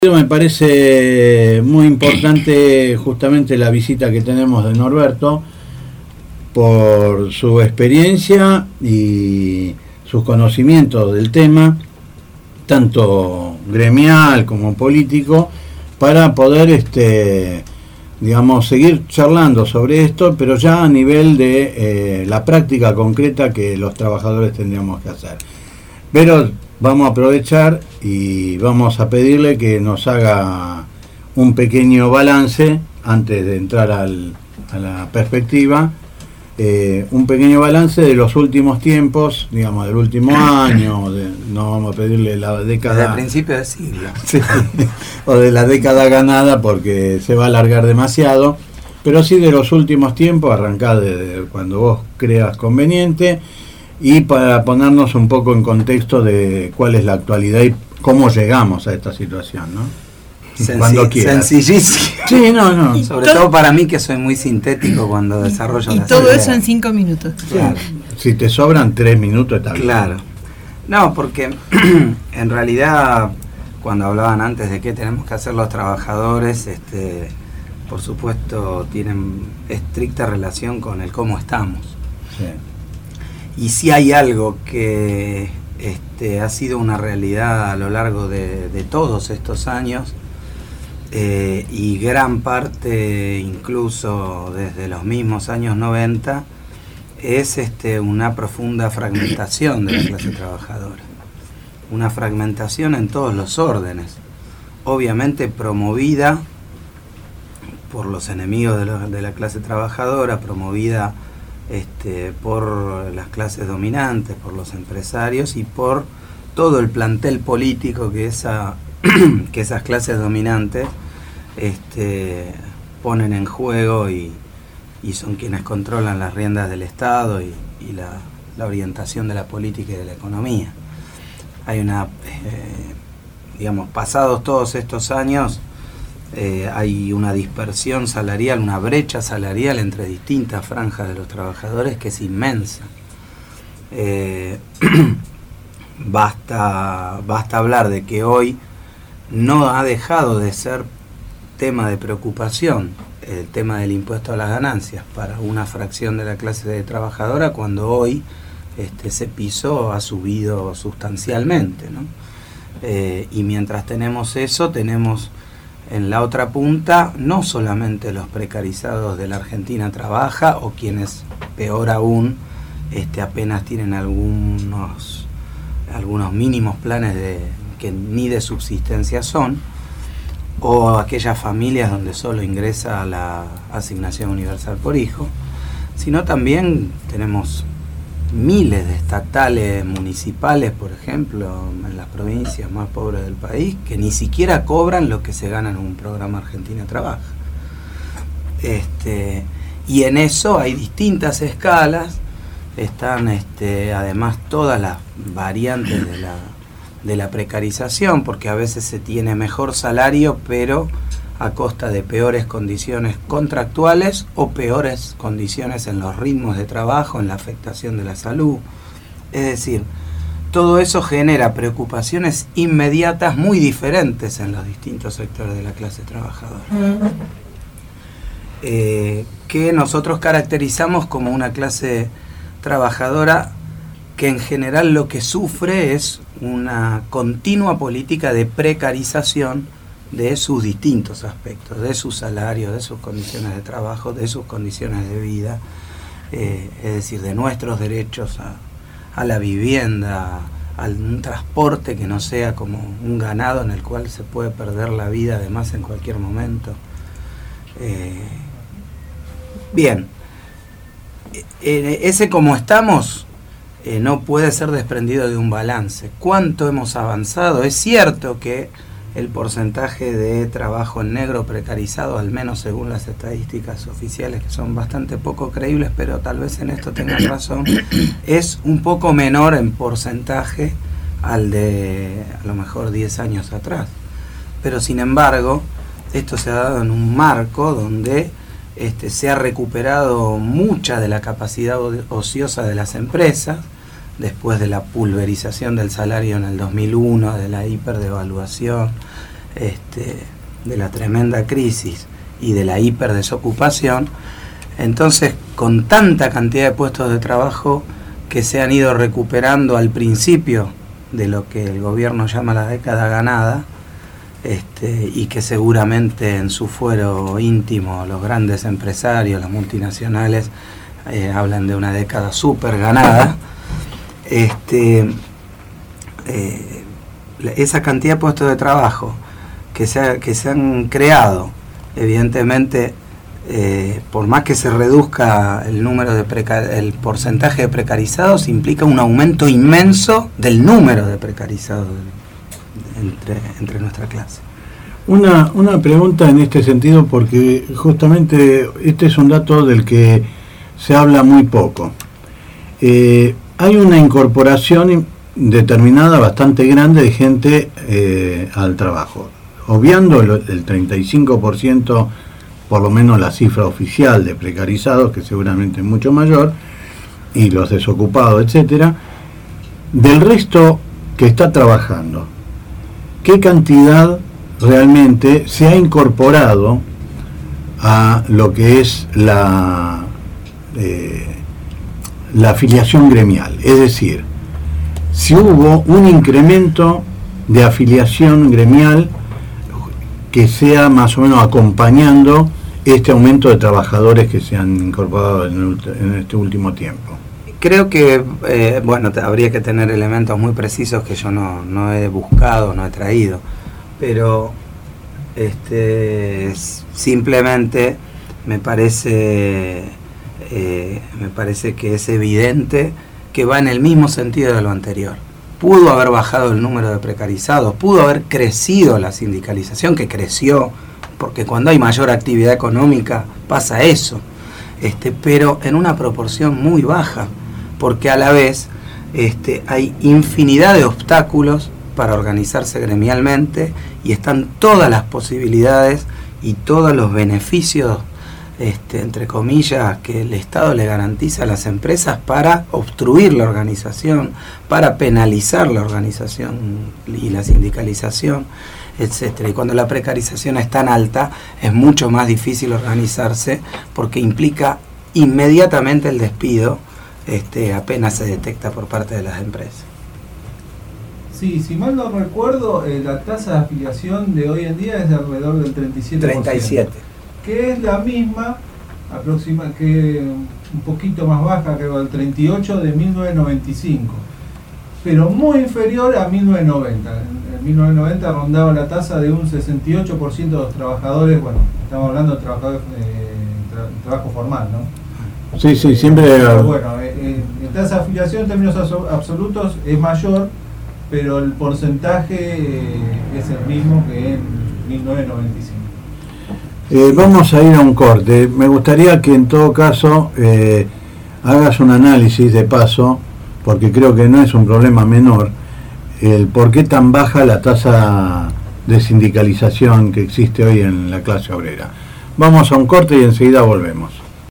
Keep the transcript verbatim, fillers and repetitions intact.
Me parece muy importante justamente la visita que tenemos de Norberto por su experiencia y sus conocimientos del tema, tanto gremial como político, para poder este, digamos, seguir charlando sobre esto, pero ya a nivel de eh, la práctica concreta que los trabajadores tendríamos que hacer. Pero vamos a aprovechar y vamos a pedirle que nos haga un pequeño balance antes de entrar al, a la perspectiva, eh, un pequeño balance de los últimos tiempos, digamos, del último año, de, no vamos a pedirle la década... Del principio del siglo. Sí, o de la década ganada porque se va a alargar demasiado, pero sí de los últimos tiempos, arrancar desde cuando vos creas conveniente, y para ponernos un poco en contexto de cuál es la actualidad y cómo llegamos a esta situación, ¿no? Senci- cuando quieras. Sencillísimo. Sí, no, no. Y Sobre to- todo para mí, que soy muy sintético cuando desarrollo y las todo ideas. eso en cinco minutos. Claro. Si te sobran tres minutos está bien. Claro. No, porque en realidad, cuando hablaban antes de qué tenemos que hacer los trabajadores, este, por supuesto, tienen estricta relación con el cómo estamos. Sí. Y si hay algo que este, ha sido una realidad a lo largo de, de todos estos años, eh, y gran parte incluso desde los mismos años noventa, es este, una profunda fragmentación de la clase trabajadora. Una fragmentación en todos los órdenes, obviamente promovida por los enemigos de, lo, de la clase trabajadora, promovida Este, por las clases dominantes, por los empresarios y por todo el plantel político que, esa, que esas clases dominantes este, ponen en juego y, y son quienes controlan las riendas del Estado y, y la, la orientación de la política y de la economía. Hay una, eh, digamos, pasados todos estos años, Eh, hay una dispersión salarial, una brecha salarial entre distintas franjas de los trabajadores que es inmensa. Eh, basta, basta hablar de que hoy no ha dejado de ser tema de preocupación el tema del impuesto a las ganancias para una fracción de la clase trabajadora, cuando hoy este, ese piso ha subido sustancialmente, ¿no? Eh, y mientras tenemos eso, tenemos en la otra punta no solamente los precarizados de la Argentina Trabaja, o quienes, peor aún, este, apenas tienen algunos, algunos mínimos planes de, que ni de subsistencia son, o aquellas familias donde solo ingresa la asignación universal por hijo, sino también tenemos miles de estatales municipales, por ejemplo, en las provincias más pobres del país, que ni siquiera cobran lo que se gana en un programa Argentina Trabaja. Este, y en eso hay distintas escalas, están este, además todas las variantes de la, de la precarización, porque a veces se tiene mejor salario, pero a costa de peores condiciones contractuales o peores condiciones en los ritmos de trabajo, en la afectación de la salud. Es decir, todo eso genera preocupaciones inmediatas muy diferentes en los distintos sectores de la clase trabajadora. Eh, que nosotros caracterizamos como una clase trabajadora que en general lo que sufre es una continua política de precarización de sus distintos aspectos, de su salario, de sus condiciones de trabajo, de sus condiciones de vida, eh, es decir, de nuestros derechos a, a la vivienda, a un transporte que no sea como un ganado en el cual se puede perder la vida además en cualquier momento. Eh, bien, eh, ese como estamos eh, no puede ser desprendido de un balance. ¿Cuánto hemos avanzado? Es cierto que el porcentaje de trabajo en negro precarizado, al menos según las estadísticas oficiales, que son bastante poco creíbles, pero tal vez en esto tengan razón, es un poco menor en porcentaje al de a lo mejor diez años atrás. Pero sin embargo, esto se ha dado en un marco donde este, se ha recuperado mucha de la capacidad ociosa de las empresas, después de la pulverización del salario en el dos mil uno, de la hiperdevaluación, este, de la tremenda crisis y de la hiperdesocupación, entonces con tanta cantidad de puestos de trabajo que se han ido recuperando al principio de lo que el gobierno llama la década ganada, este, y que seguramente en su fuero íntimo los grandes empresarios, las multinacionales, eh, hablan de una década súper ganada, este, eh, esa cantidad de puestos de trabajo que se, ha, que se han creado, evidentemente, eh, por más que se reduzca el número de precar, el porcentaje de precarizados, implica un aumento inmenso del número de precarizados entre, entre nuestra clase. Una, una pregunta en este sentido, porque justamente este es un dato del que se habla muy poco. Eh, hay una incorporación determinada bastante grande de gente eh, al trabajo, obviando el, el treinta y cinco por ciento, por lo menos la cifra oficial de precarizados, que seguramente es mucho mayor, y los desocupados, etcétera. Del resto que está trabajando, ¿qué cantidad realmente se ha incorporado a lo que es la, eh, la afiliación gremial? Es decir, si hubo un incremento de afiliación gremial que sea más o menos acompañando este aumento de trabajadores que se han incorporado en, el, en este último tiempo. Creo que, eh, bueno, habría que tener elementos muy precisos que yo no, no he buscado, no he traído, pero este, simplemente me parece, eh, me parece que es evidente que va en el mismo sentido de lo anterior. Pudo haber bajado el número de precarizados, pudo haber crecido la sindicalización, que creció, porque cuando hay mayor actividad económica pasa eso, este, pero en una proporción muy baja, porque a la vez este, hay infinidad de obstáculos para organizarse gremialmente y están todas las posibilidades y todos los beneficios, este, entre comillas, que el Estado le garantiza a las empresas para obstruir la organización, para penalizar la organización y la sindicalización, etcétera. Y cuando la precarización es tan alta, es mucho más difícil organizarse porque implica inmediatamente el despido, este, apenas se detecta por parte de las empresas. Sí, si mal no recuerdo, eh, la tasa de afiliación de hoy en día es de alrededor del treinta y siete por ciento. treinta y siete. Que es la misma, aproxima, que un poquito más baja, creo, del treinta y ocho de mil novecientos noventa y cinco, pero muy inferior a mil novecientos noventa. En, en mil novecientos noventa rondaba la tasa de un sesenta y ocho por ciento de los trabajadores, bueno, estamos hablando de trabajadores eh, tra, trabajo formal, ¿no? Sí, sí, siempre... Pero bueno, eh, eh, la tasa de afiliación en términos absolutos es mayor, pero el porcentaje eh, es el mismo que en mil novecientos noventa y cinco. Eh, vamos a ir a un corte. Me gustaría que en todo caso eh, hagas un análisis de paso, porque creo que no es un problema menor, el por qué tan baja la tasa de sindicalización que existe hoy en la clase obrera. Vamos a un corte y enseguida volvemos.